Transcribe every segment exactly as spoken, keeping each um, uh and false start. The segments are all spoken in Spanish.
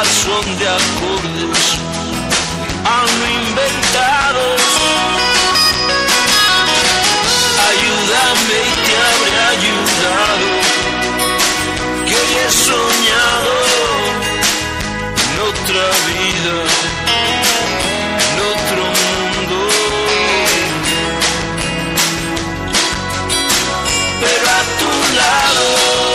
a son de acordes aún inventados. Ayúdame y te habré ayudado, que hoy he soñado en otra vida, en otro mundo, pero a tu lado.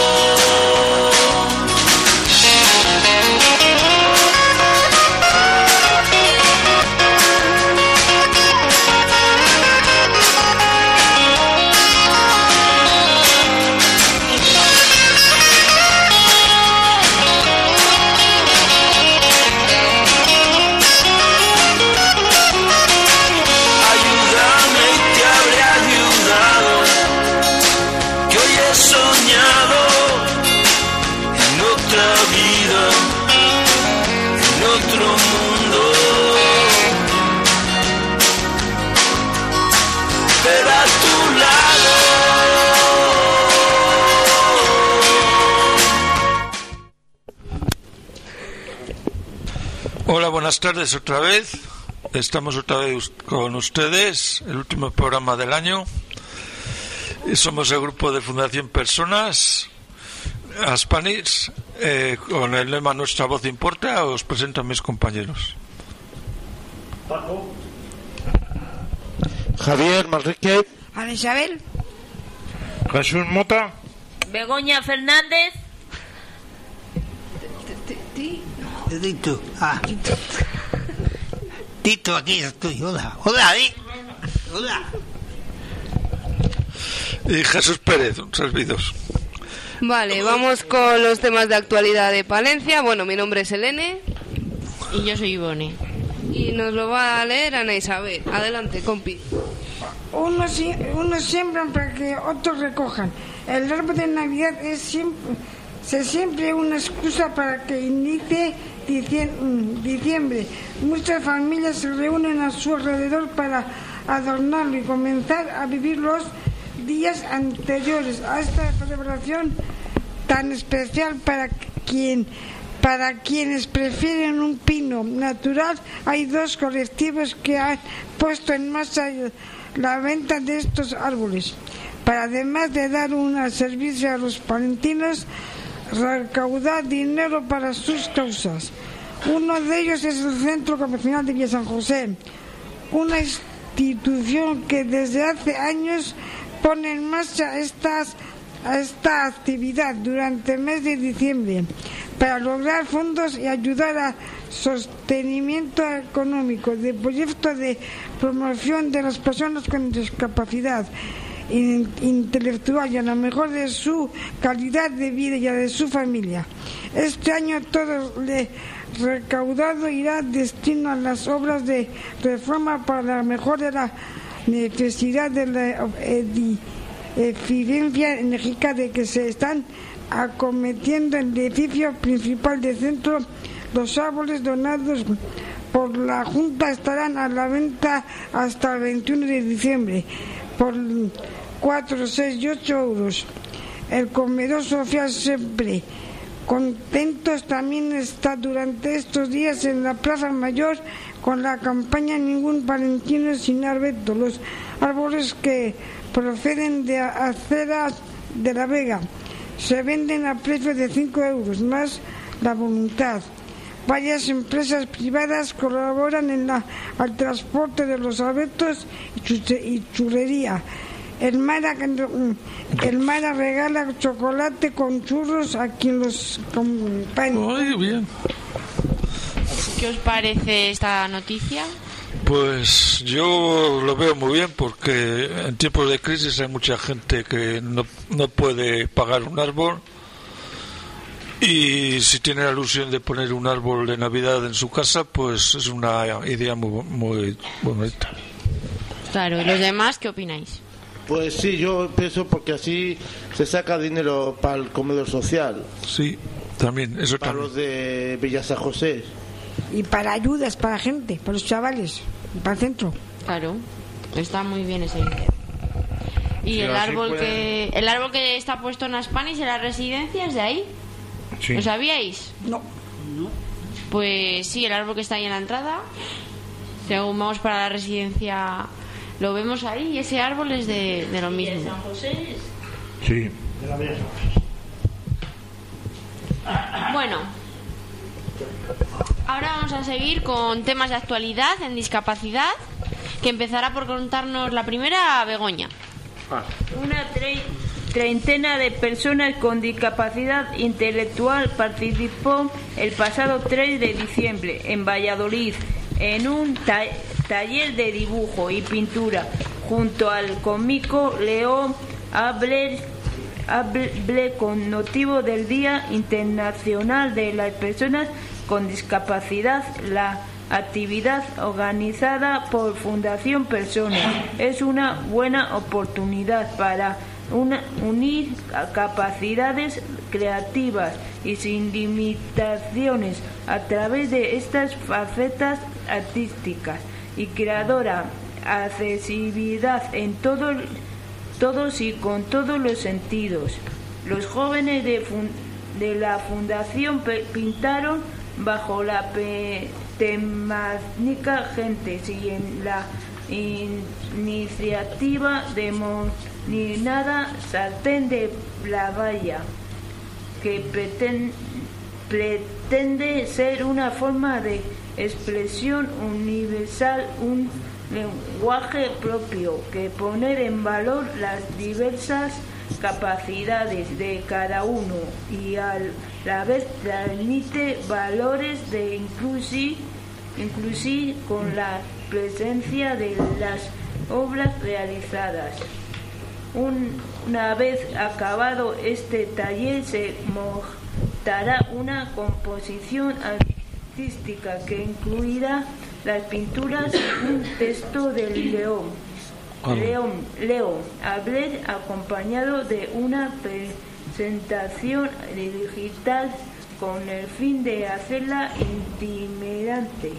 Hola, buenas tardes otra vez. Estamos otra vez con ustedes, el último programa del año. Somos el grupo de Fundación Personas, Aspanics, eh, con el lema Nuestra voz importa. Os presento a mis compañeros. Paco, Javier Manrique, Ana Isabel, Jesús Mota, Begoña Fernández. Tito, ah, Tito, aquí estoy. Hola, hola, ¿eh? Hola. Y Jesús Pérez, un servidor. Vale, vamos con los temas de actualidad de Palencia. Bueno, mi nombre es Elene. Y yo soy Ivone. Y nos lo va a leer Ana Isabel. Adelante, compi. Unos, unos siembran para que otros recojan. El árbol de Navidad es siempre, se siempre una excusa para que inicie diciembre. Muchas familias se reúnen a su alrededor para adornarlo y comenzar a vivir los días anteriores a esta celebración tan especial. Para quien para quienes prefieren un pino natural, hay dos colectivos que han puesto en marcha la venta de estos árboles para, además de dar un servicio a los palentinos, recaudar dinero para sus causas. Uno de ellos es el Centro Comercial de Villa San José, una institución que desde hace años pone en marcha estas, esta actividad durante el mes de diciembre para lograr fondos y ayudar a sostenimiento económico de proyectos de promoción de las personas con discapacidad intelectual y a la mejor de su calidad de vida y a de su familia. Este año todo lo recaudado irá destino a las obras de reforma para la mejora de la necesidad de la eficiencia energética de que se están acometiendo en el edificio principal del centro. Los árboles donados por la Junta estarán a la venta hasta el veintiuno de diciembre por cuatro, seis y ocho euros. El comedor social siempre contentos también está durante estos días en la Plaza Mayor con la campaña Ningún palentino sin abeto. Los árboles que proceden de aceras de La Vega se venden a precio de cinco euros más la voluntad. Varias empresas privadas colaboran en la, al transporte de los abetos y churrería. El Mara, el Mara regala chocolate con churros a quien los acompaña. Muy bien. ¿Qué os parece esta noticia? Pues yo lo veo muy bien, porque en tiempos de crisis hay mucha gente que no, no puede pagar un árbol, y si tiene la ilusión de poner un árbol de Navidad en su casa, pues es una idea muy, muy bonita. Claro, ¿y los demás qué opináis? Pues sí, yo pienso porque así se saca dinero para el comedor social. Sí, también, eso para también. Los de Villa San José. Y para ayudas para gente, para los chavales, y para el centro. Claro, está muy bien ese. Y Sí, el árbol puede... que el árbol que está puesto en Aspanics en las residencias de ahí. Sí. ¿Lo sabíais? No. No. Pues sí, el árbol que está ahí en la entrada. Según vamos para la residencia, lo vemos ahí y ese árbol es de, de lo mismo. ¿De San José? Sí. Bueno, ahora vamos a seguir con temas de actualidad en discapacidad, que empezará por contarnos la primera Begoña. Una tre- treintena de personas con discapacidad intelectual participó el pasado tres de diciembre en Valladolid en un ta- taller de dibujo y pintura junto al cómico Leo Abler, Abler con motivo del Día Internacional de las Personas con Discapacidad. La actividad organizada por Fundación Personas es una buena oportunidad para una, unir capacidades creativas y sin limitaciones a través de estas facetas artísticas y creadora, accesibilidad en todo, todos y con todos los sentidos. Los jóvenes de, fun, de la Fundación pintaron bajo la pe, temática Gentes y en la in, iniciativa denominada Sartén de la Valla, que pretende, pretende ser una forma de expresión universal, un lenguaje propio que poner en valor las diversas capacidades de cada uno y a la vez transmite valores de inclusión inclusive con la presencia de las obras realizadas. Un, una vez acabado este taller se montará una composición artística que incluirá las pinturas y un texto del León. León, Leo Abler, acompañado de una presentación digital con el fin de hacerla intimidante.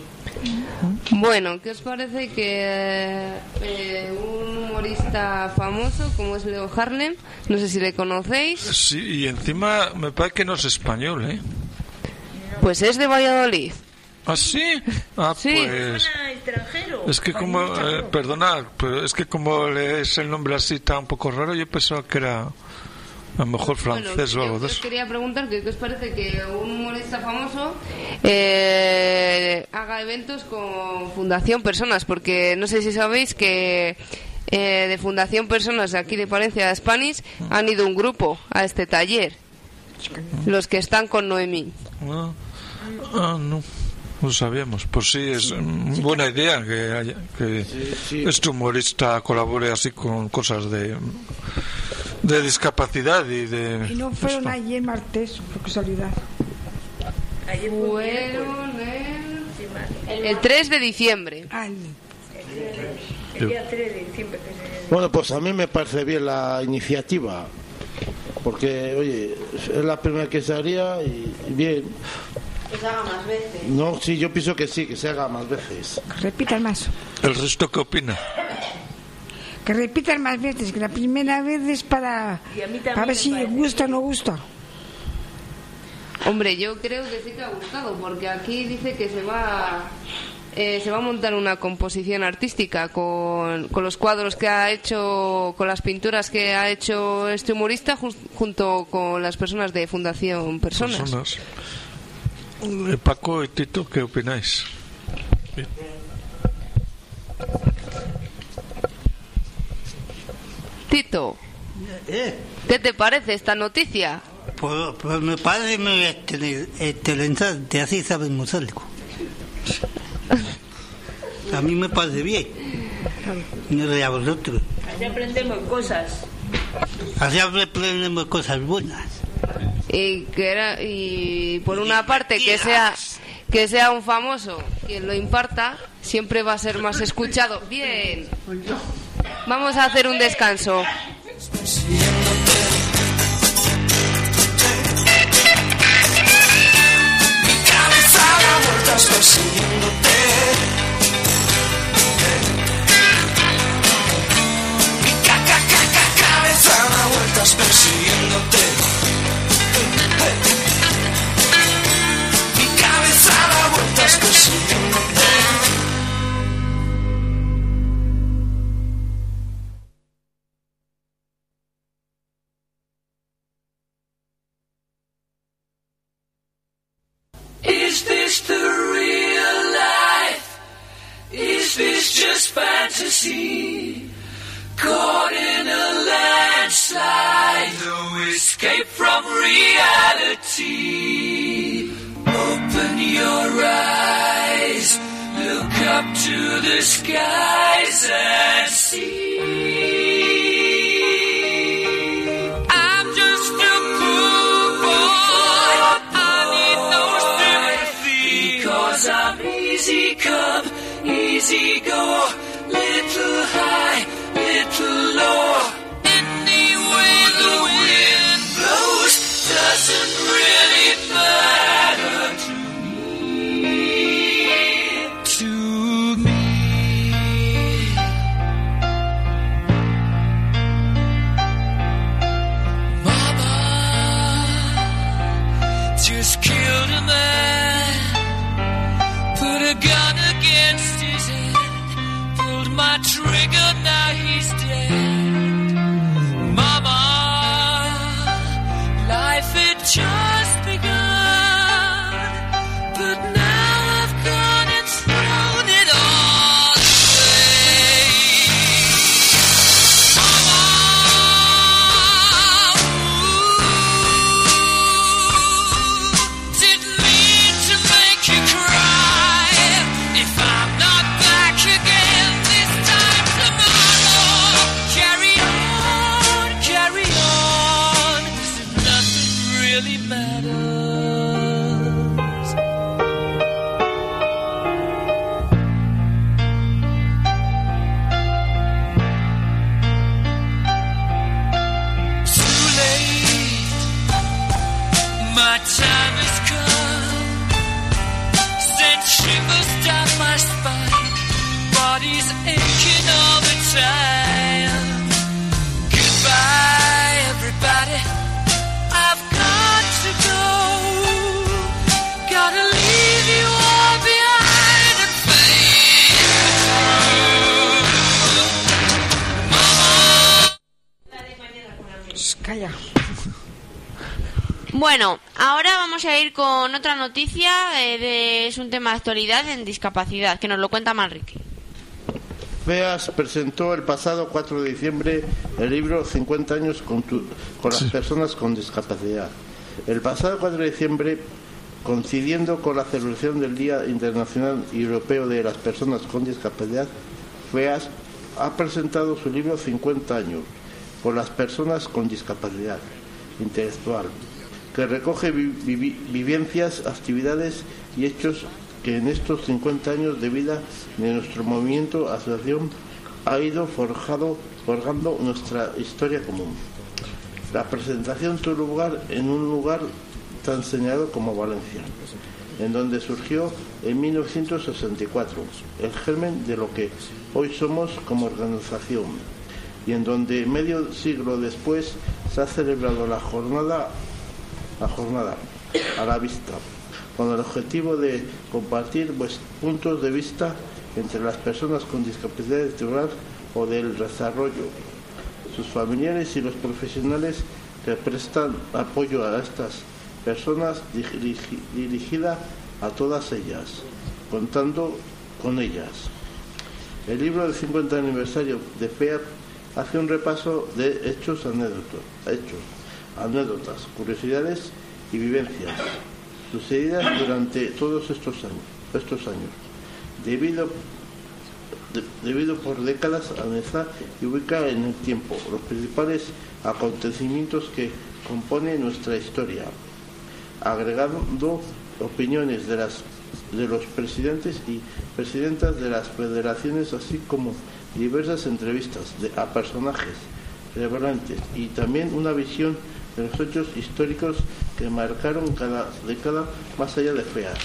Bueno, ¿qué os parece que eh, un humorista famoso como es Leo Harlem, no sé si le conocéis? Sí, y encima me parece que no es español, ¿eh? Pues es de Valladolid. ¿Ah, sí? Ah, sí. Pues... extranjero. Es que como... Eh, perdona, pero es que como es el nombre así tan un poco raro, yo pensaba que era... A lo mejor francés bueno, o algo de yo eso. Os quería preguntar que, qué os parece que un humorista famoso eh, haga eventos con Fundación Personas, porque no sé si sabéis que eh, de Fundación Personas de aquí de Palencia, de Spanish, han ido un grupo a este taller, los que están con Noemí. Ah, ah no. Lo sabíamos. Pues sí, es buena idea que, haya, que sí, sí. este humorista colabore así con cosas de de discapacidad y de... Y no fueron esto. Ayer martes, por casualidad. Ayer fueron el, el tres de diciembre. Ay. El, el día tres de diciembre. Que se... Bueno, pues a mí me parece bien la iniciativa. Porque, oye, es la primera que se haría y bien... Que se haga más veces. No, sí, yo pienso que sí, que se haga más veces. Repitan más. ¿El resto qué opina? Que repitan más veces, que la primera vez es para, para ver si gusta o no gusta. Hombre, yo creo que sí que ha gustado, porque aquí dice que se va eh, se va a montar una composición artística con, con los cuadros que ha hecho, con las pinturas que ha hecho este humorista ju- junto con las personas de Fundación Personas. Personas. Eh, Paco y Tito, ¿qué opináis? Bien. Tito, ¿Eh? ¿qué te parece esta noticia? Pues, pues me parece muy interesante, así sabemos algo. A mí me parece bien. No sé a vosotros. Así aprendemos cosas. Así aprendemos cosas buenas. Y que era, y por una parte que sea que sea un famoso quien lo imparta, siempre va a ser más escuchado. Bien. Vamos a hacer un descanso. Mi cabeza da vueltas persiguiéndote. Mi ca ca ca ca cabeza da vueltas persiguiéndote. Mi cabeza da fantasy, caught in a landslide, no escape from reality. Open your eyes, look up to the skies and see. I'm just a poor boy, I need no sympathy, because I'm easy come, easy go, little high, little low. Any way the wind blows doesn't really matter to me, to me. Mama just killed a man, put a gun against his head, pulled my trigger, now he's dead. Mama, life had just begun, but now I've gone and thrown it all away. Mama, ooh, didn't mean to make you cry. If I'm not back again this time tomorrow, carry on, carry on, 'cause nothing really matters. Too late, my time has come, sent shivers down my spine, body's aching all the time. Goodbye, everybody, I've got to go, gotta leave you all behind and fade through. Calla. Bueno, ahora vamos a ir con otra noticia, eh, de, es un tema de actualidad en discapacidad, que nos lo cuenta Manrique. FEAS presentó el pasado cuatro de diciembre el libro cincuenta años con, tu- con las personas con discapacidad. El pasado cuatro de diciembre, coincidiendo con la celebración del Día Internacional y Europeo de las Personas con Discapacidad, FEAS ha presentado su libro cincuenta años con las personas con discapacidad intelectual, que recoge vi- vi- vivencias, actividades y hechos que en estos cincuenta años de vida de nuestro movimiento asociación ha ido forjado, forjando nuestra historia común. La presentación tuvo lugar en un lugar tan señalado como Valencia, en donde surgió en mil novecientos sesenta y cuatro el germen de lo que hoy somos como organización, y en donde medio siglo después se ha celebrado la jornada, la jornada a la vista, con el objetivo de compartir pues, puntos de vista entre las personas con discapacidad intelectual o del desarrollo, sus familiares y los profesionales que prestan apoyo a estas personas, dirigi- dirigida a todas ellas, contando con ellas. El libro del cincuenta aniversario de FEAS hace un repaso de hechos, anécdotas, hechos, anécdotas, curiosidades y vivencias sucedidas durante todos estos años, estos años, debido, de, debido por décadas a analizar y ubicar en el tiempo los principales acontecimientos que componen nuestra historia, agregando opiniones de las de los presidentes y presidentas de las federaciones, así como diversas entrevistas de, a personajes relevantes y también una visión de los hechos históricos que marcaron cada década más allá de FEAS.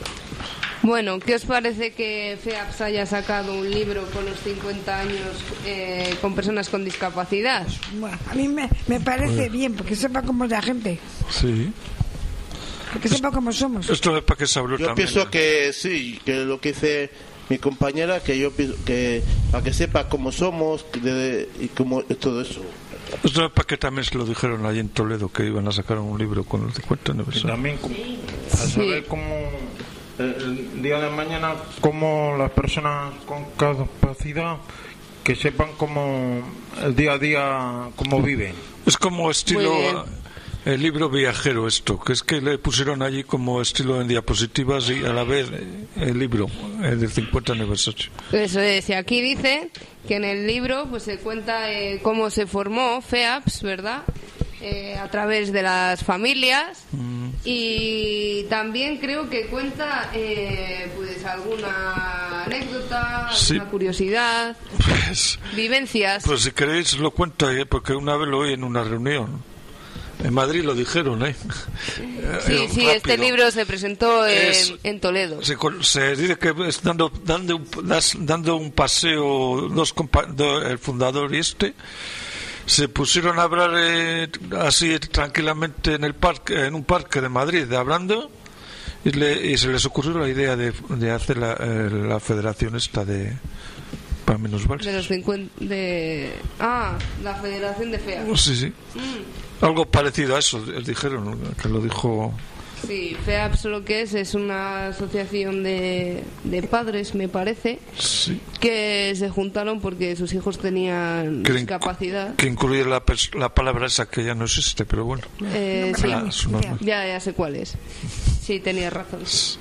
Bueno, ¿qué os parece que FEAPS haya sacado un libro con los cincuenta años eh, con personas con discapacidad? Bueno, a mí me, me parece bien, porque sepa cómo es la gente, Sí. porque sepa cómo somos. Esto es para que se habló Yo también. pienso que sí, que lo que dice mi compañera, que yo pienso que para que sepa cómo somos de- y cómo todo eso. Esto es para que también se lo dijeron allí en Toledo, que iban a sacar un libro con el cincuenta Y aniversario. también como- a saber cómo el día de mañana, como las personas con capacidad que sepan cómo el día a día, cómo viven. Es como estilo el libro viajero esto, que es que le pusieron allí como estilo en diapositivas y a la vez el libro el del cincuenta aniversario. Eso es, y aquí dice que en el libro pues se cuenta eh, cómo se formó FEAPS, ¿verdad? Eh, a través de las familias mm. y también creo que cuenta eh, pues alguna anécdota, sí. alguna curiosidad, pues, vivencias. Pues si queréis lo cuento, ¿eh? Porque una vez lo oí en una reunión. En Madrid lo dijeron, ¿eh? Sí, eh, sí, rápido. Este libro se presentó en, es, en Toledo. Se, se dice que es dando, dando, un, dando un paseo, dos compa- do, el fundador y este, se pusieron a hablar eh, así tranquilamente en el parque, en un parque de Madrid, hablando, y, le, y se les ocurrió la idea de, de hacer la, eh, la federación esta de... para minusválidos. De los cincuenta... De... Ah, la federación de FEAPS. Sí, sí. Mm. Algo parecido a eso, dijeron, que lo dijo... Sí, FEAPS lo que es es una asociación de, de padres, me parece, sí. que se juntaron porque sus hijos tenían que discapacidad. Que incluye la, la palabra esa que ya no existe, pero bueno. Eh, sí, la, ya, ya sé cuál es. Sí, tenía razón.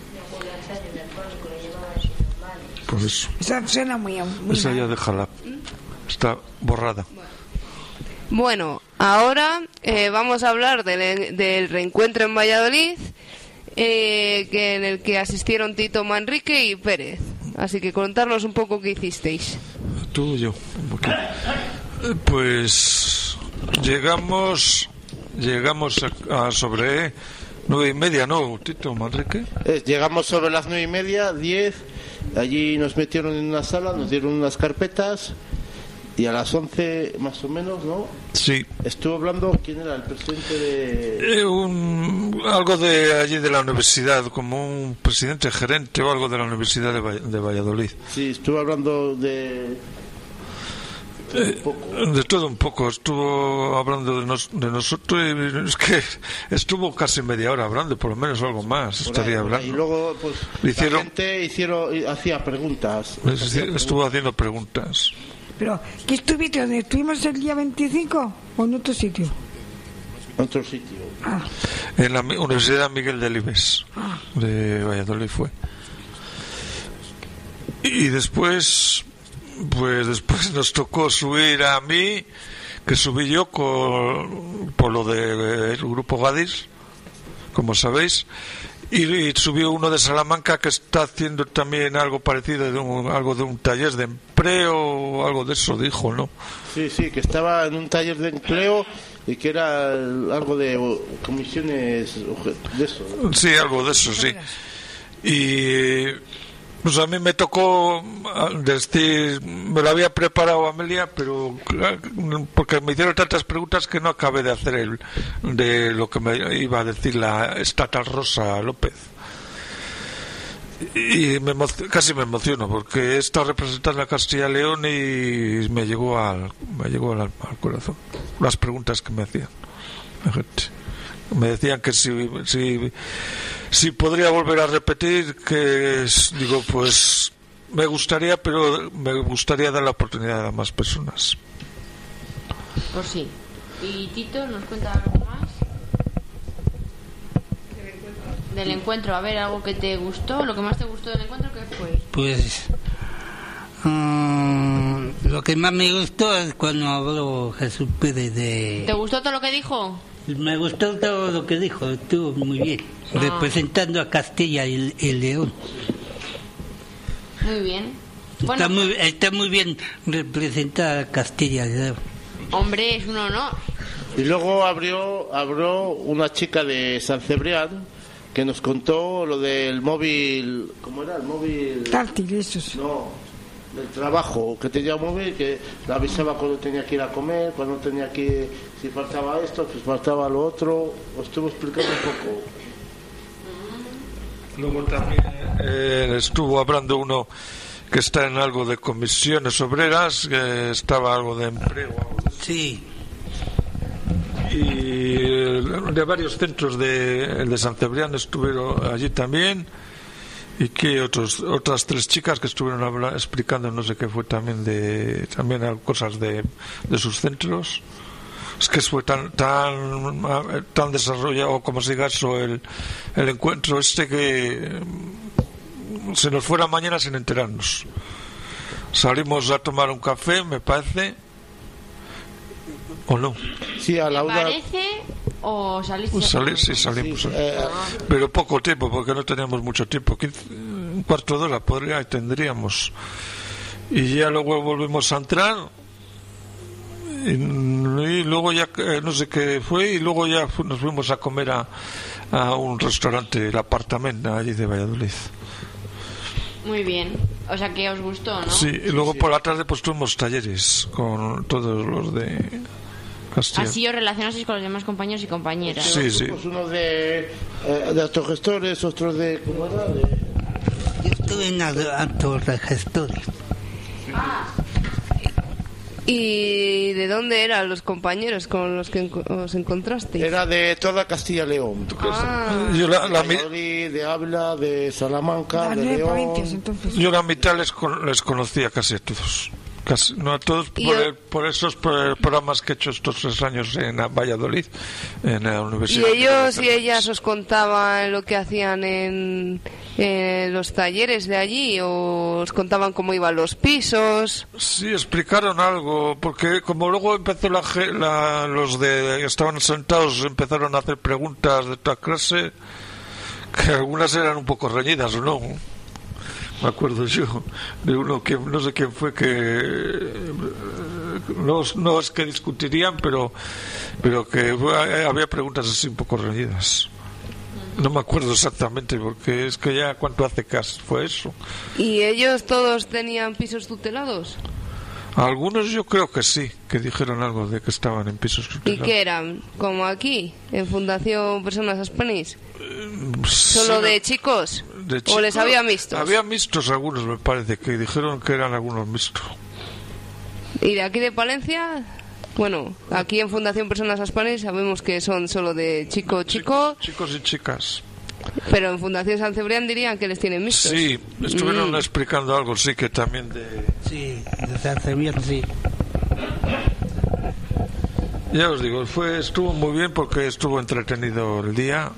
Por eso. Esa suena muy, muy Esa ya déjala. Está borrada. Bueno, ahora eh, vamos a hablar del, del reencuentro en Valladolid, eh, que en el que asistieron Tito Manrique y Pérez. Así que contarnos un poco qué hicisteis. Tú y yo. Okay. Pues llegamos, llegamos a, a sobre nueve y media, ¿no, Tito Manrique? Eh, llegamos sobre las nueve y media, diez. Allí nos metieron en una sala, nos dieron unas carpetas. Y a las once más o menos, ¿no? Sí. Estuvo hablando, ¿quién era el presidente de...? Eh, un, algo de allí de la universidad, como un presidente gerente o algo de la Universidad de, Vall- de Valladolid. Sí, estuvo hablando de... Eh, de todo un poco, estuvo hablando de, nos, de nosotros y es que estuvo casi media hora hablando, por lo menos algo más por estaría ahí, hablando. Y luego, pues, hicieron, la gente hicieron, hacía preguntas. Es decir, estuvo haciendo preguntas. Pero, ¿qué estuviste? ¿Dónde estuvimos el día veinticinco o en otro sitio? En otro sitio. Ah. En la Universidad Miguel Delibes ah. de Valladolid fue. Y después, pues después nos tocó subir a mí, que subí yo con, por lo del grupo Gadis, como sabéis. Y, y subió uno de Salamanca que está haciendo también algo parecido, de un, algo de un taller de empleo o algo de eso, dijo, ¿no? Sí, sí, que estaba en un taller de empleo y que era algo de comisiones de eso. Sí, algo de eso, sí. Y pues a mí me tocó decir, me lo había preparado Amelia, pero porque me hicieron tantas preguntas que no acabé de hacer el de lo que me iba a decir la estatal Rosa López. Y me emo- casi me emociono porque he estado representando a Castilla y León y me llegó al me llegó al, al corazón las preguntas que me hacían la gente. Me decían que si, si, si podría volver a repetir, que es, digo, pues me gustaría, pero me gustaría dar la oportunidad a más personas. Pues sí. ¿Y Tito nos cuenta algo más? Del encuentro, a ver, algo que te gustó, lo que más te gustó del encuentro, ¿qué fue? Pues um, lo que más me gustó es cuando habló Jesús Pérez de... ¿Te gustó todo lo que dijo? Me gustó todo lo que dijo, estuvo muy bien, ah. representando a Castilla y, y León. Muy bien. Bueno, Está muy, está muy bien representar a Castilla y León. Hombre, es un honor. Y luego abrió, abrió una chica de San Cebrián que nos contó lo del móvil, ¿cómo era el móvil? Táctil, eso sí. No, del trabajo, que tenía un móvil que le avisaba cuando tenía que ir a comer, cuando tenía que, si faltaba esto, pues faltaba lo otro. Os estuvo explicando un poco. Luego también eh, estuvo hablando uno que está en algo de comisiones obreras, que estaba algo de empleo. Algo de... Sí. Y de varios centros de, el de San Cebrián estuvieron allí también. y que otros otras tres chicas que estuvieron habla, explicando no sé qué fue también de también cosas de, de sus centros. Es que fue tan tan tan desarrollado como se diga eso el, el encuentro este que se nos fue la mañana sin enterarnos. Salimos a tomar un café, me parece, o no. Sí, a la una. ¿Parece o saliste? Pues salir, sí, salimos. Sí, eh, pero poco tiempo, porque no teníamos mucho tiempo. quince, un cuarto de hora podría tendríamos. Y ya luego volvimos a entrar. Y, y luego ya, eh, no sé qué fue, y luego ya fu- nos fuimos a comer a, a un restaurante, el Apartamento, allí de Valladolid. Muy bien. O sea que os gustó, ¿no? Sí, y luego por la tarde pues tuvimos talleres con todos los de Castilla. Así os relacionasteis con los demás compañeros y compañeras. Sí, sí. Pues uno de, eh, de autogestores, otro de... ¿Cómo era? De... Yo estuve en autorregestores. ¿Y de dónde eran los compañeros con los que enco- os encontrasteis? Era de toda Castilla y León. Ah, Yo la, la de mi- Valladolid, de Ávila, de Salamanca, Las de nueve León. provincias, entonces. yo la mitad les, con- les conocía casi a todos. Casi, no a todos, Y por, yo- el- por esos pro- programas que he hecho estos tres años en Valladolid, en la ¿y Universidad. de ellos Bellas y Artes. ellas os contaban lo que hacían en, en los talleres de allí? ¿O os contaban cómo iban los pisos? Sí, explicaron algo, porque como luego empezó la, ge- la- los de que estaban sentados empezaron a hacer preguntas de esta clase, que algunas eran un poco reñidas, ¿o no? Me acuerdo yo de uno que no sé quién fue que eh, no, no es que discutirían, pero pero que fue- había preguntas así un poco reñidas. No me acuerdo exactamente, porque es que ya cuánto hace que fue eso. ¿Y ellos todos tenían pisos tutelados? Algunos yo creo que sí, que dijeron algo de que estaban en pisos ¿Y tutelados. qué eran? ¿Como aquí, en Fundación Personas Aspanis? Sí, ¿Solo de chicos? de ¿O chicos. les había mixtos? Había mixtos algunos, me parece, que dijeron que eran algunos mixtos. ¿Y de aquí de Palencia? Bueno, aquí en Fundación Personas Aspanis sabemos que son solo de chico-chico, Chicos y chicas. pero en Fundación San Cebrián dirían que les tienen mixtos. Sí, estuvieron Mm. explicando algo, sí, que también de... Sí, desde hace bien, sí. Ya os digo, fue estuvo muy bien porque estuvo entretenido el día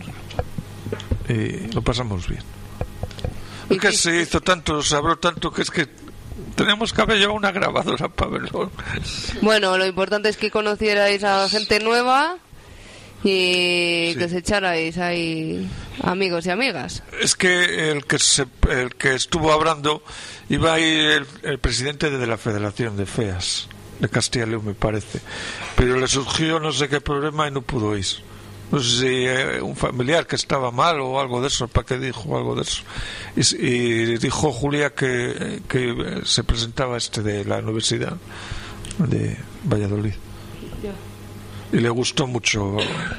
y lo pasamos bien. ¿Y Es que qué- se hizo tanto, se habló tanto que es que tenemos que haber llevado una grabadora para verlo. Bueno, lo importante es que conocierais a gente nueva y Sí. que os echarais ahí amigos y amigas. Es que el que se, el que estuvo hablando iba a ir el, el presidente de la Federación de FEAS de Castilla y León, me parece, pero le surgió no sé qué problema y no pudo ir. No sé si eh, un familiar que estaba mal o algo de eso, para qué dijo algo de eso. Y, s- y dijo Julia que, que se presentaba este de la Universidad de Valladolid. Y le gustó mucho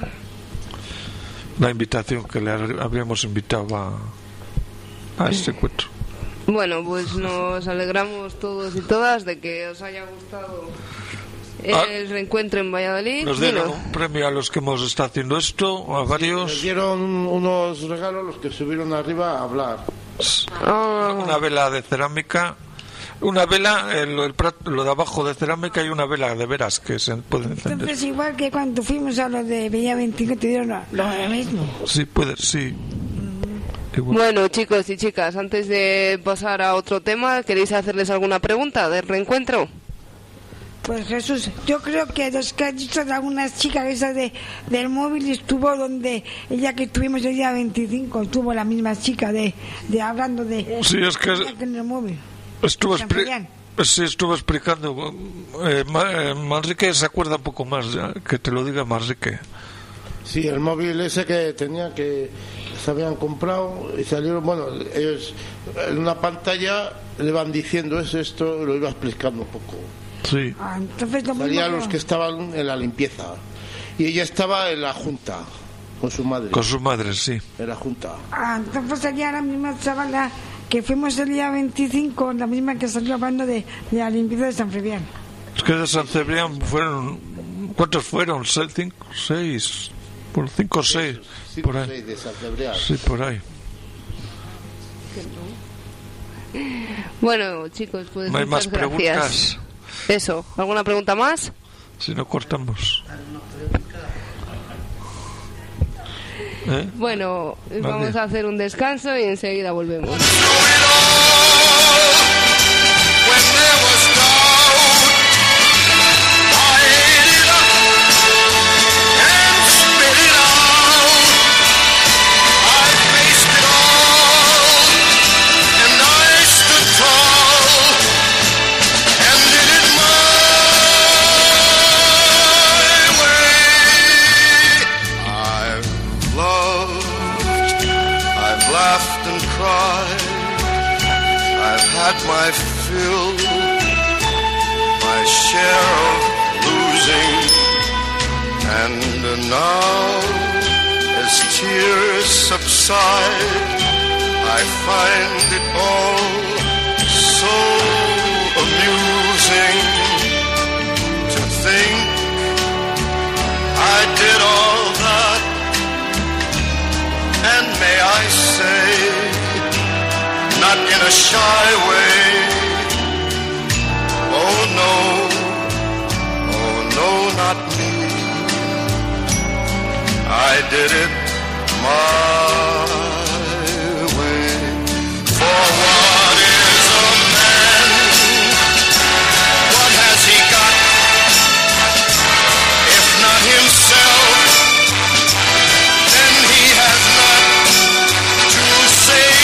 la invitación que le habríamos invitado a, a este encuentro. Bueno, pues nos alegramos todos y todas de que os haya gustado el Ah. reencuentro en Valladolid. Nos dieron Dilo. un premio a los que hemos estado haciendo esto, a Nos varios. dieron unos regalos los que subieron arriba a hablar. Ah, Una vela de cerámica, una vela, el, el prat- lo de abajo de cerámica y una vela de veras que se pueden encender. Entonces, igual que cuando fuimos a lo de Villa veinticinco, te dieron lo, lo mismo. Sí, puede, sí. Igual. Bueno, chicos y chicas, antes de pasar a otro tema, ¿queréis hacerles alguna pregunta del reencuentro? Pues Jesús, yo creo que los que has dicho de algunas chicas esa de, del móvil estuvo donde ella que estuvimos el día veinticinco, estuvo la misma chica de, de hablando de... Sí, es que en el móvil. estuvo, San expli- Julián. sí, estuvo explicando. Eh, Ma- eh, Manrique se acuerda un poco más, ya, que te lo diga Manrique. Sí, el móvil ese que tenía que se habían comprado y salieron, bueno, ellos en una pantalla le van diciendo es esto, lo iba explicando un poco. Sí. Ah, entonces lo mismo Salían que- los que estaban en la limpieza y ella estaba en la junta con su madre, Con su madre, sí. en la junta. Ah, entonces sería la misma chavala que fuimos el día veinticinco, la misma que salió hablando de, de la limpieza de San Fabián. Es que de San Cebrián fueron. ¿Cuántos fueron? ¿Seis? Cinco, seis. Por cinco o seis. Cinco Por o ahí. seis de San Cebrián. Sí, por ahí. Bueno, chicos, pues ¿No hay más muchas gracias. preguntas? Eso, ¿alguna pregunta más? Si no, cortamos. ¿Eh? Bueno, Vale. vamos a hacer un descanso y enseguida volvemos. My fill, my share of losing, and now as tears subside, I find it all so amusing to think I did all that, and may I say, not in a shy way. Oh no, oh no, not me. I did it my way. For what is a man? What has he got? If not himself, then he has not to say.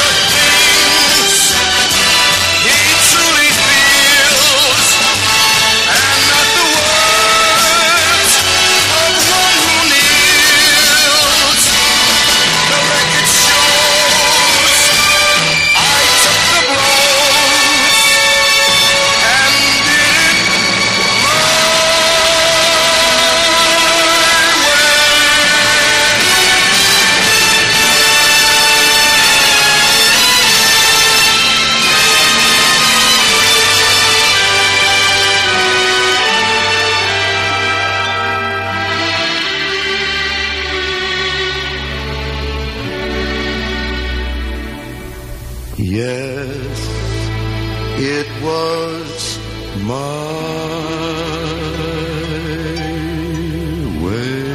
Yes, it was my way.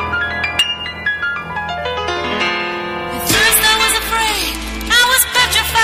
At first I was afraid, I was petrified.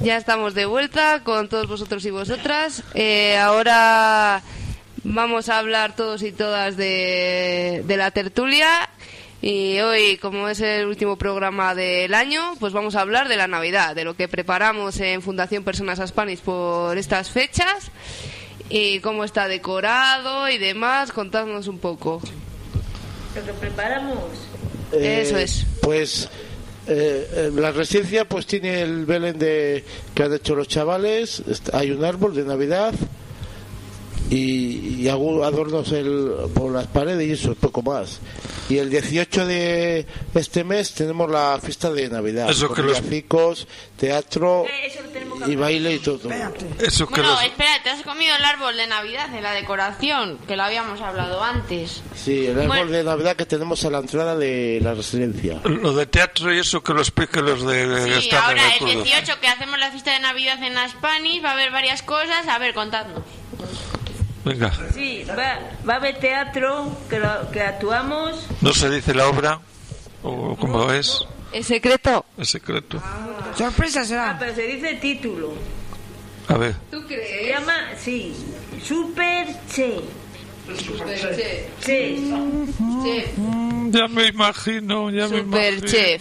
Ya estamos de vuelta con todos vosotros y vosotras. Eh, ahora vamos a hablar todos y todas de, de la tertulia. Y hoy, como es el último programa del año, pues vamos a hablar de la Navidad, de lo que preparamos en Fundación Personas Aspanis por estas fechas y cómo está decorado y demás. Contadnos un poco. Lo que preparamos. Eh, Eso es. Pues eh, la residencia pues tiene el Belén de que han hecho los chavales. Hay un árbol de Navidad y, y hago adornos el, por las paredes y eso, poco más. Y el dieciocho de este mes tenemos la fiesta de Navidad, eso con que los... villancicos, teatro y baile y todo. Eso que bueno, los... espera, ¿te has comido el árbol de Navidad de la decoración? Que lo habíamos hablado antes. Sí, el árbol Bueno. de Navidad que tenemos a la entrada de la residencia. Lo de teatro y eso que lo expliquen los de... de Sí, están ahora en el club. dieciocho que hacemos la fiesta de Navidad en Aspanis, va a haber varias cosas. A ver, contadnos. Venga, Sí, va, va a haber teatro que, lo- que actuamos. ¿no se dice la obra? ¿O cómo es? ¿Es secreto? Es secreto. Sorpresa Ah, será. pero se dice título. A ver. ¿Tú Se crees? llama, sí, Super Che. Superchef. Che. Chef. Mm, ya me imagino, ya me imagino. Superchef.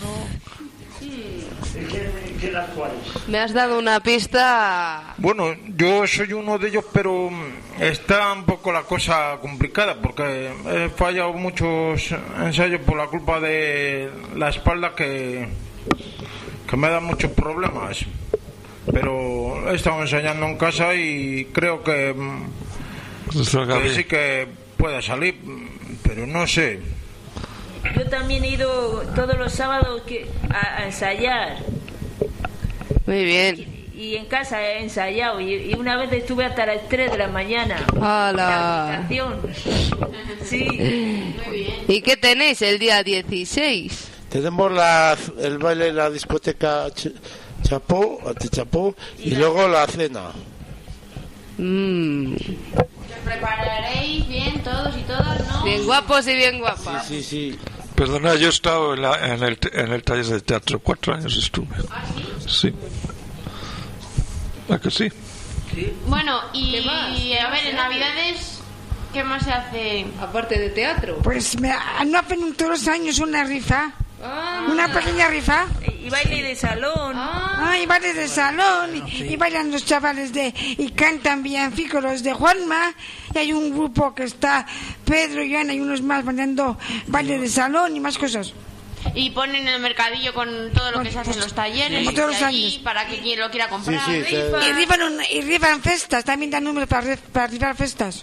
Me has dado una pista. Bueno, yo soy uno de ellos, pero mm, está un poco la cosa complicada porque he fallado muchos ensayos por la culpa de la espalda que, que me da muchos problemas. Pero he estado ensayando en casa y creo que, mm, Salga que bien. sí que pueda salir, mm, pero no sé. Yo también he ido todos los sábados que, a, a ensayar. Muy bien. Y en casa he ensayado. Y, y una vez estuve hasta las tres de la mañana. ¡Hala! En la habitación. Sí. ¿Y qué tenéis el día dieciséis? Tenemos la, el baile en la discoteca Ch- Chapó, ante Chapó, y luego la cena. Mm. Os prepararéis bien todos y todas, ¿no? Bien guapos y bien guapas. Sí, sí. Perdona, yo he estado en, la- en el, te- en el taller de teatro, cuatro años estuve. ¿Ah, sí? Sí. ¿A que sí? Bueno, y ¿Qué más? a ver, en Navidades, ¿qué más se hace? Aparte de teatro. Pues me, no hacen todos los años una rifa. Una pequeña rifa. Y baile de salón. Ah, y baile de salón. Y, y bailan los chavales de. Y cantan villancicos los de Juanma. Y hay un grupo que está Pedro y Ana y unos más bailando baile de salón y más cosas. Y ponen el mercadillo con todo lo que se hace en los talleres. Como todos los de allí, años. para que quien lo quiera comprar. Sí, sí, Rifa. Y rifan, un- y rifan festas. También dan números para, rif- para rifar festas.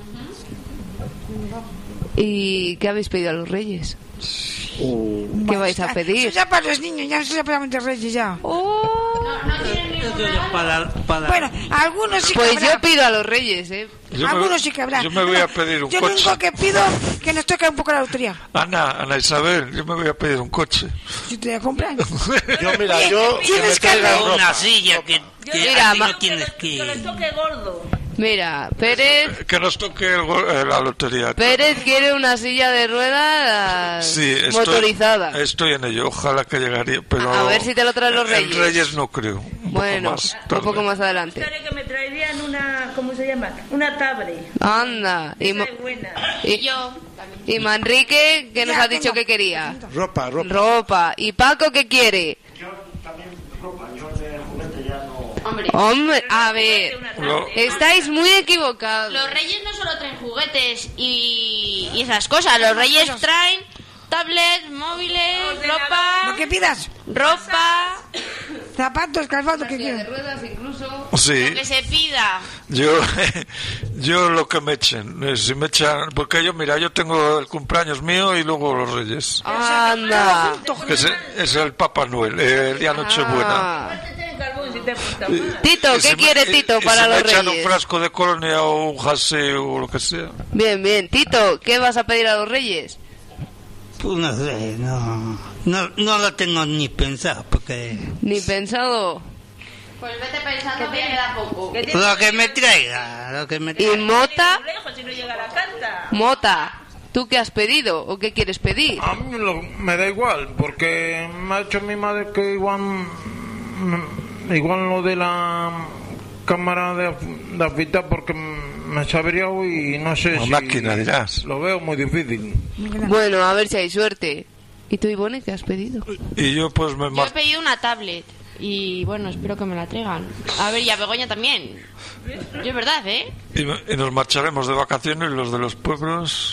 ¿Y qué habéis pedido a los reyes? Uh, ¿Qué vais a Eso pedir? ya para los niños, ya eso ya para los reyes ya. No, no tienen ninguna. Para, para... Bueno, algunos sí que Pues habrá. yo pido a los reyes, ¿eh? Yo me- Algunos sí que habrá. yo me voy a pedir un Yo lo coche. único que pido que nos toque un poco la lotería. Ana, Ana Isabel, yo me voy a pedir un coche. Si te la compran. yo, mira, yo que me Tienes que traigan hacer ropa. una silla que, Yo que Mira, a ti ma- no tienes que, que les que... toque gordo. Mira, Pérez, Que nos toque el go- eh, la lotería. Pérez quiere una silla de ruedas Sí, estoy, motorizada. estoy en ello, ojalá que llegaría, pero... A ver si te lo traen los en Reyes. Reyes no creo. Un Bueno, poco más un tarde. poco más adelante. Gustaría que me traerían una, ¿cómo se llama? Una tablet. Anda. Y, Esa Mo- es buena. y, Yo. y Manrique, ¿qué nos Ya ha dicho tengo. que quería? Ropa, ropa. Ropa. ¿Y Paco qué quiere? Hombre. Hombre, a ver, Una Lo- tablet. estáis muy equivocados. Los reyes no solo traen juguetes y, y esas cosas. Los reyes traen tablets, móviles, Lo ropa, que pidas. ropa, Zapatos, calzados, lo que Silla de quieras. ruedas incluso. Sí, lo que se pida. yo, yo lo que me echen, eh, si me echan, porque yo, mira, yo tengo el cumpleaños mío y luego los Reyes, Anda. que es, es el Papá Noel, eh, el día Nochebuena. Ah. Te carbón si te gusta más. Tito, Y ¿qué si me- quiere y- Tito y para si los me echan un Reyes? frasco de colonia o un jasé o lo que sea. Bien, bien. Tito, ¿qué vas a pedir a los Reyes? Pues no sé, no, no, no lo tengo ni pensado porque Ni pensado. Pues vete pensando que ya queda poco. Que tiene lo que me traiga, lo que me ¿Y traiga. Mota? muy lejos si no llega la carta. Mota, ¿tú qué has pedido o qué quieres pedir? A mí lo- me da igual, porque me ha hecho mi madre que igual mm, igual lo de la cámara de, de afitar porque me se ha averiado y no sé la si máquina, dirás. Lo veo muy difícil. Bueno, a ver si hay suerte. ¿Y tú, Ivone, qué has pedido? Y yo pues me Yo he mar... pedido una tablet y bueno, espero que me la traigan. A ver, y a Begoña también. Yo es verdad, ¿eh? y, me- y nos marcharemos de vacaciones los de los pueblos.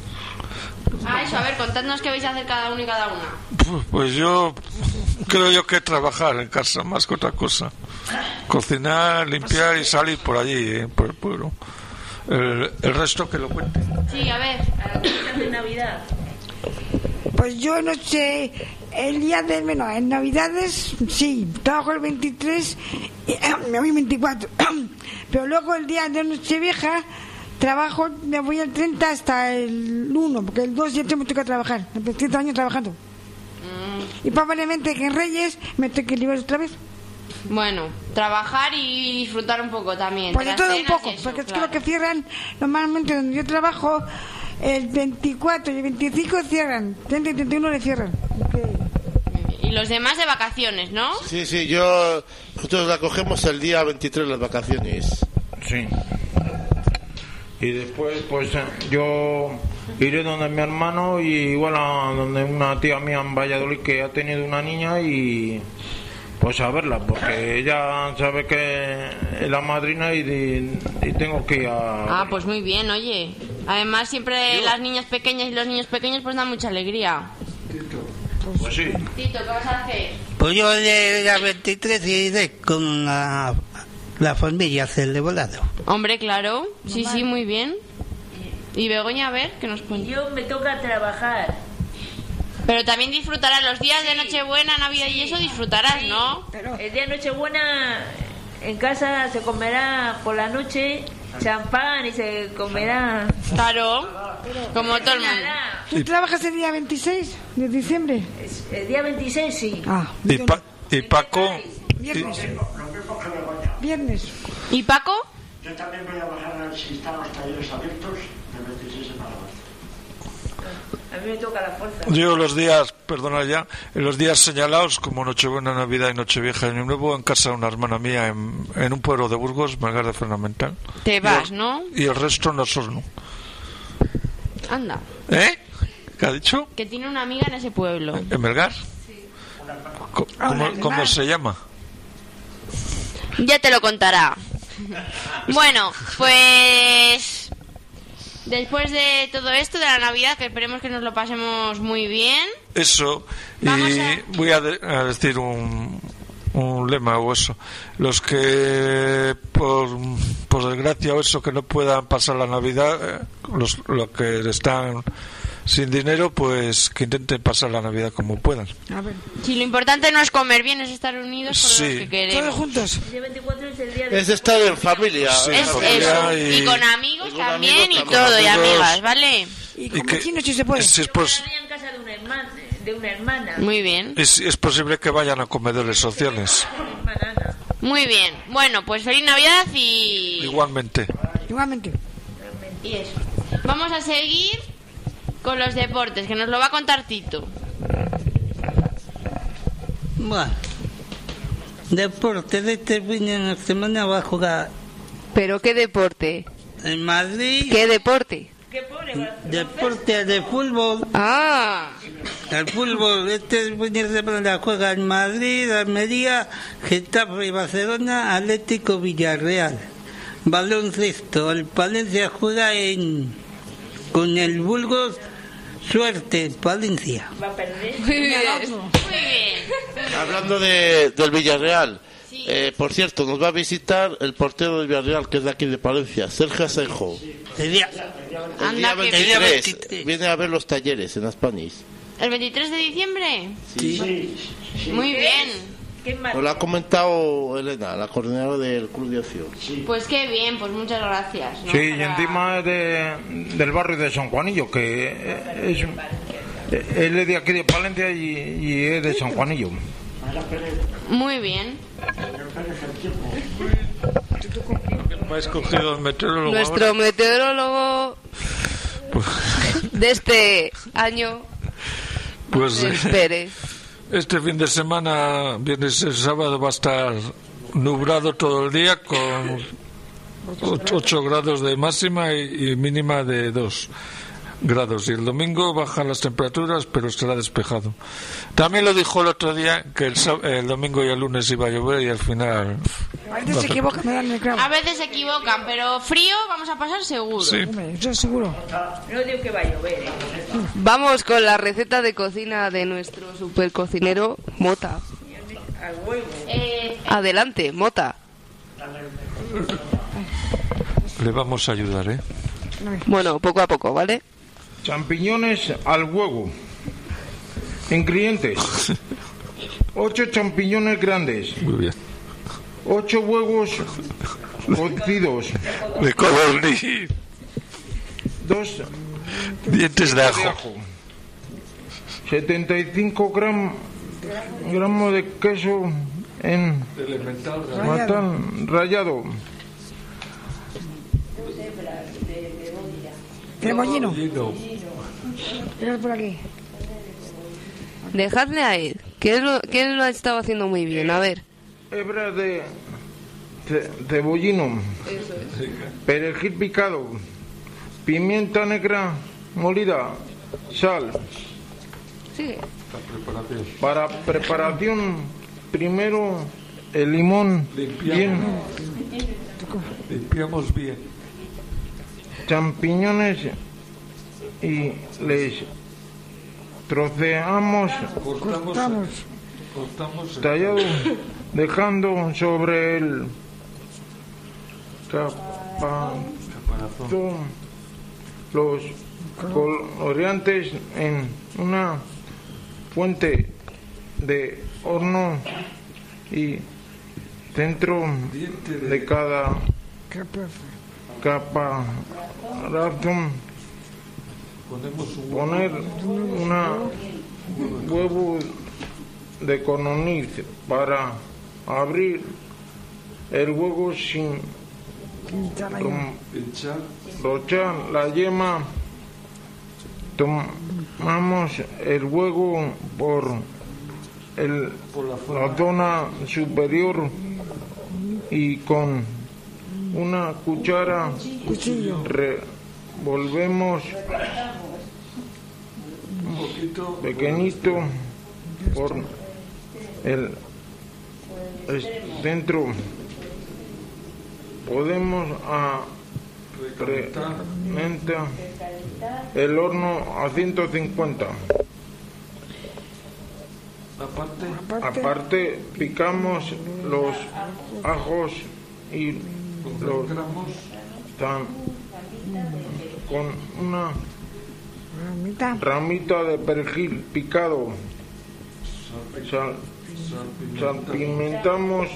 Ah, eso, a ver, contadnos qué vais a hacer cada uno y cada una. Pues, pues yo creo yo que trabajar en casa más que otra cosa. Cocinar, limpiar y salir por allí, eh, por el pueblo. El, el resto que lo cuente. Sí, a ver. de Navidad. Pues yo no sé, el día de, bueno, en Navidades sí, trabajo el veintitrés, y, me voy el veinticuatro, pero luego el día de Nochevieja trabajo, me voy el treinta hasta el uno, porque el dos ya tengo que trabajar, treinta años trabajando. Mm, Y probablemente que en Reyes me tengo que liberar otra vez. bueno, trabajar y disfrutar un poco también. Pues de las todo un cenas poco, y eso, porque es que claro. lo que cierran, normalmente donde yo trabajo, el veinticuatro y el veinticinco cierran, treinta y treinta y uno le cierran. Y los demás de vacaciones, ¿no? Sí, sí, yo... Nosotros la cogemos el día veintitrés las vacaciones. Sí. Y después, pues eh, yo iré donde mi hermano y igual a donde una tía mía en Valladolid que ha tenido una niña y pues a verla, porque ella sabe que es la madrina y, de- y tengo que ir a... Ah, pues muy bien, oye. Además, siempre las niñas pequeñas y los niños pequeños pues dan mucha alegría. Pues sí. Tito, ¿qué vas a hacer? Pues yo el día veintitrés iré con la, la familia a hacerle volado. Hombre, claro. Sí, sí, muy bien. Y Begoña, a ver, ¿qué nos cuenta? Yo me toca trabajar. Pero también disfrutarás los días de Nochebuena, Navidad y eso disfrutarás, Sí, ¿no? El día de Nochebuena en casa se comerá por la noche champán y se comerá... Claro, como todo el mundo. Nada. ¿Tú trabajas el día veintiséis de diciembre? El día veintiséis sí. Ah, Y, Pa- y Paco... viernes. Lo mismo que Begoña. Viernes. ¿Y Paco? Yo también voy a bajar a ver si están los talleres abiertos del veintiséis en Paraguay. A mí me toca la fuerza. Yo los días, perdona ya, en los días señalados como Nochebuena, Navidad y Nochevieja y Año Nuevo en casa de una hermana mía en, en un pueblo de Burgos, Melgar de Fundamental. Te Y vas, el- ¿no? Y el resto en Osorno. Anda, ¿Eh? ¿Qué ha dicho? que tiene una amiga en ese pueblo. ¿En Melgar? Co- ¿Cómo, cómo se llama? Ya te lo contará. Bueno, pues después de todo esto de la Navidad, que esperemos que nos lo pasemos muy bien. Eso, y Vamos a- voy a, de- a decir un, un lema o eso. Los que, por, por desgracia o eso, que no puedan pasar la Navidad, eh, los, los que están sin dinero, pues que intenten pasar la Navidad como puedan. A ver, Si lo importante no es comer bien, es estar unidos por Sí. los que todos queremos. juntos. El día veinticuatro es el día de... Es estar en familia. Sí, en Es familia eso. y- Y con amigos y con también amigos y también. todo, y Amigos. amigas, ¿vale? Y Y con que- vecinos si se puede. si es, Yo pos- quedaría en casa de una hermana. De una hermana. Muy bien. es, es posible que vayan a comedores sociales. Una hermana Ana. Muy bien. Bueno, pues feliz Navidad y... Igualmente. Igualmente. y eso. Vamos a seguir con los deportes, que nos lo va a contar Tito. Bueno, deporte de este fin de semana va a jugar ¿Pero qué deporte? en Madrid. ¿Qué deporte? ¿Qué pobre? Deporte de fútbol. Ah, El fútbol este fin de semana juega en Madrid, Almería, Getafe y Barcelona, Atlético Villarreal. Baloncesto, el Palencia juega en con el Burgos, suerte, Palencia. Va a perder. Muy bien. Muy bien. Hablando de, del Villarreal, eh, por cierto, nos va a visitar el portero del Villarreal, que es de aquí de Palencia, Sergio Asenjo. El día, El día Anda, que- El día veintitrés, veintitrés. viene a ver los talleres en Aspanis. ¿El veintitrés de diciembre? Sí, sí. Muy bien. ¿Qué más? Nos lo ha comentado Elena, la coordinadora del Club de Ocio. Pues qué bien, pues muchas gracias. ¿no? Sí, y Para- encima es de, del barrio de San Juanillo, que es, él es de aquí de Palencia y, y es de San Juanillo. Muy bien. Me ha escogido el meteorólogo nuestro ahora. meteorólogo Pues, de este año, pues, Luis Pérez. Este fin de semana, viernes y sábado, va a estar nublado todo el día con ocho grados de máxima y, y mínima de dos grados. Y el domingo bajan las temperaturas, pero estará despejado. También lo dijo el otro día que el, el domingo y el lunes iba a llover y al final... A veces se equivocan, me dan el clavo. A veces se equivocan, pero frío vamos a pasar seguro. Sí. Eso es seguro. No digo que va a llover, ¿eh? Vamos con la receta de cocina de nuestro super cocinero Mota. Al huevo. Eh, Adelante, Mota. Le vamos a ayudar, ¿eh? Bueno, poco a poco, ¿vale? Champiñones al huevo. Ingredientes: ocho champiñones grandes, Muy bien. ocho huevos cocidos, De codorniz. dos Dientes de de ajo. ajo, setenta y cinco gram, gramos de queso en matán rallado, Cebollino. Mira por aquí. Dejadle a él, que él, lo- que él lo ha estado haciendo muy bien. A ver. hebras de ce- cebollino, perejil picado, pimienta negra molida, sal. Sigue. Para preparación, primero el limón bien, Limpiamos bien. champiñones y les troceamos Cortamos. Cortamos. tallado, dejando sobre el caparazón los colorantes en una fuente de horno y dentro de cada caparazón poner una huevo de codorniz para abrir el huevo sin Pinchar. rochar la yema. Tomamos el huevo por el, la zona superior y con una cuchara revolvemos pequeñito por el centro. Podemos a precalentar el horno a ciento cincuenta. Aparte. Aparte picamos los ajos y los tan con una ramita de perejil picado. Sal, salpimentamos,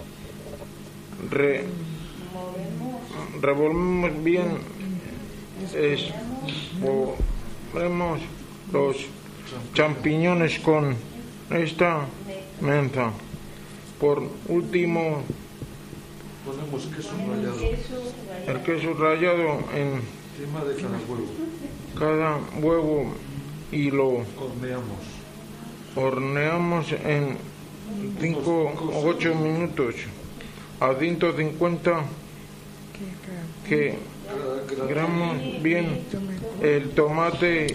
re, revolvemos bien, exponemos los champiñones con esta menta. Por último, Ponemos queso rallado el queso rallado en encima de cada huevo. cada huevo y lo Horneamos. horneamos en cinco o ocho minutos a ciento cincuenta, que gramos bien el tomate.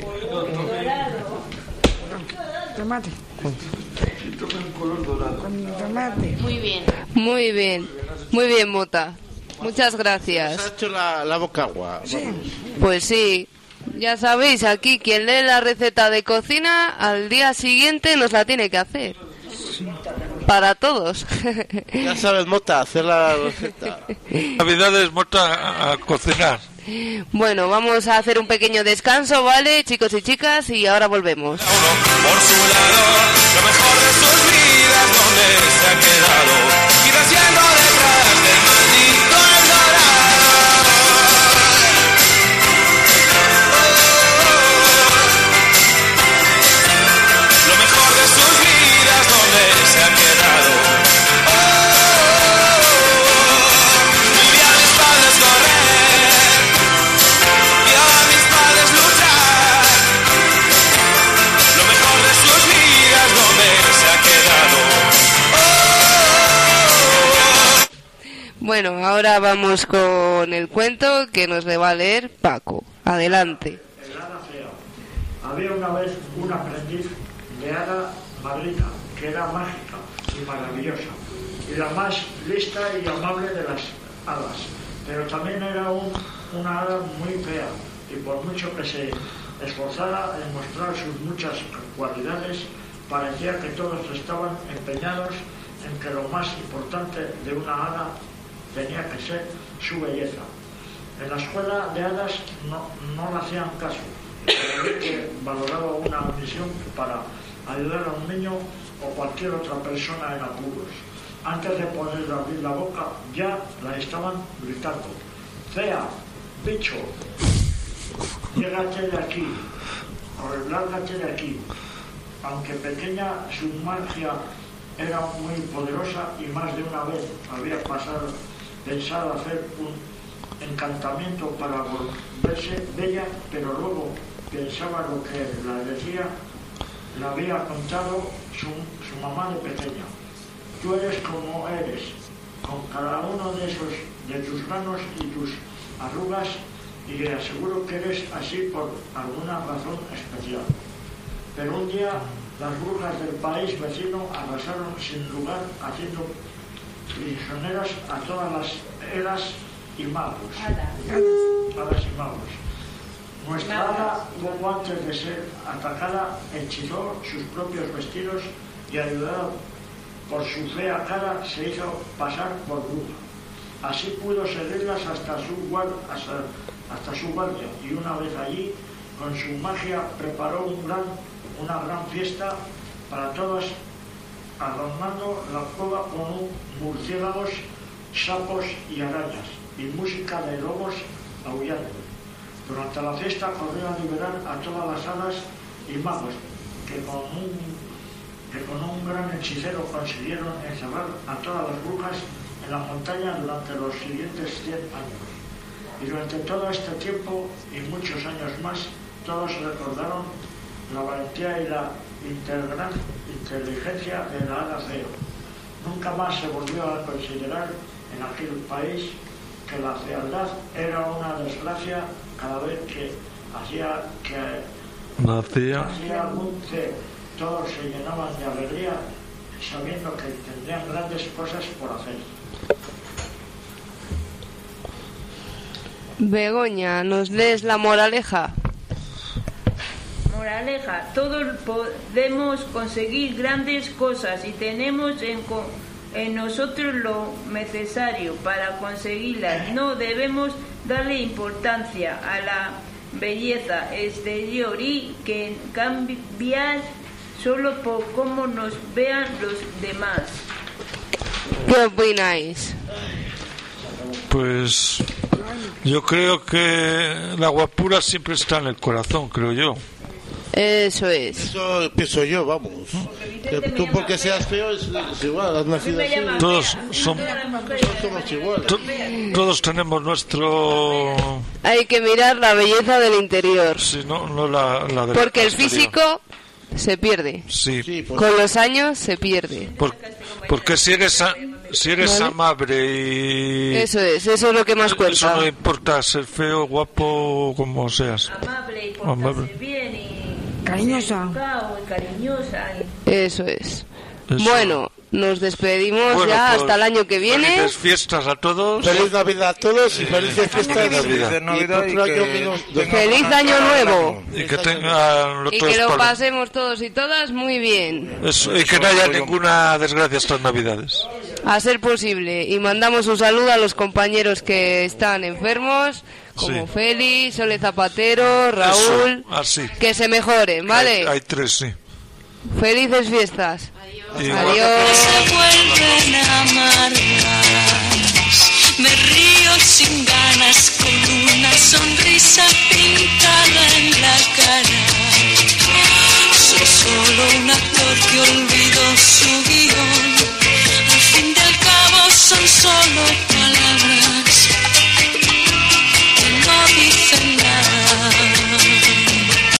Tomate. Y toma un color dorado. Con tomate. muy bien. Muy bien, muy bien, Mota. Muchas Se gracias. ha hecho la, la boca agua. Pues sí, ya sabéis, aquí quien lee la receta de cocina al día siguiente nos la tiene que hacer. Para todos. Ya sabes, Mota, hacer la receta. Navidades, Mota, a, a cocinar. Bueno, vamos a hacer un pequeño descanso, ¿vale, chicos y chicas? Y ahora volvemos. Por su lado, lo mejor de sus vidas, donde se ha quedado, ir haciendo detrás del maldito Eldorado. Lo mejor de sus vidas, donde se ha quedado. Vi a mis padres correr, vi a mis padres luchar. Lo mejor de sus vidas, donde Bueno, ahora vamos con el cuento que nos le va a leer Paco. Adelante. El hada fea. Había una vez un aprendiz de hada madrina que era mágica y maravillosa, y la más lista y amable de las hadas, pero también era un, una hada muy fea, y por mucho que se esforzara en mostrar sus muchas cualidades, parecía que todos estaban empeñados en que lo más importante de una hada tenía que ser su belleza. En la escuela de hadas no, no le hacían caso, pero que valoraba una misión para ayudar a un niño o cualquier otra persona en apuros. Antes de poder abrir la boca, ya la estaban gritando: ¡fea! ¡Bicho! ¡Llégate de aquí! O lárgate de aquí. Aunque pequeña, su magia era muy poderosa y más de una vez había pasado, pensado hacer un encantamiento para volverse bella, pero luego pensaba lo que la decía, le había contado su, su mamá de pequeña. Tú eres como eres, con cada uno de esos, de tus granos y tus arrugas, y le aseguro que eres así por alguna razón especial. Pero un día las brujas del país vecino arrasaron sin lugar, haciendo prisioneras a todas las hadas y magos. Hadas y magos. Nuestra hada, poco antes de ser atacada, hechizó sus propios vestidos y, ayudada por su fea cara, se hizo pasar por bruja. Así pudo seguirlas hasta su, guard, hasta, hasta su guardia, y una vez allí, con su magia, preparó un gran, una gran fiesta para todas, adornando la cueva con murciélagos, sapos y arañas, y música de lobos aullando. Durante la fiesta corrió a liberar a todas las hadas y magos, que con un, que con un gran hechicero consiguieron encerrar a todas las brujas en la montaña durante los siguientes cien años. Y durante todo este tiempo y muchos años más, todos recordaron la valentía y la gran inteligencia de la hada fea. Nunca más se volvió a considerar en aquel país que la fealdad era una desgracia cada vez que hacía que Nacía. hacía algún feo. Todos se llenaban de alegría sabiendo que tendrían grandes cosas por hacer. Begoña, ¿nos lees la moraleja? Moraleja, todos podemos conseguir grandes cosas y tenemos en, en nosotros lo necesario para conseguirlas. No debemos darle importancia a la belleza exterior y que cambiar solo por cómo nos vean los demás. ¿Qué opináis? Pues yo creo que la guapura siempre está en el corazón, creo yo. Eso es. Eso pienso yo, vamos. Que tú porque seas feo es, es igual, has nacido así. Todos son, Todos somos iguales. to- todos tenemos nuestro, Hay que mirar la belleza del interior, sí, no, no la, la del porque el exterior. físico se pierde. Sí, Sí, pues, Con los años se pierde. por- porque si eres a- si eres Vale. amable y Eso es, eso es lo que más eso cuenta. no importa ser feo, guapo, como seas. Amable y portarse Amable. bien y Cariñosa. educado y cariñosa. Y... Eso es. Eso. Bueno, nos despedimos Bueno, ya pues, hasta el año que viene. Felices fiestas a todos. feliz Navidad a todos y felices fiestas de Navidad. Feliz Navidad y y otro año que menos. tengan Feliz una- año nuevo. Y que tengan Y todos que lo para- pasemos todos y todas muy bien. Eso, y que no haya ninguna desgracia estas Navidades. A ser posible. Y mandamos un saludo a los compañeros que están enfermos, como Sí. Félix, Sole Zapatero, Raúl, Eso, así. que se mejoren, ¿vale? Hay, hay tres, sí. Felices fiestas. Igual. Adiós. Se vuelven amargas. Me río sin ganas con una sonrisa pintada en la cara. Soy solo un actor que olvidó su vida.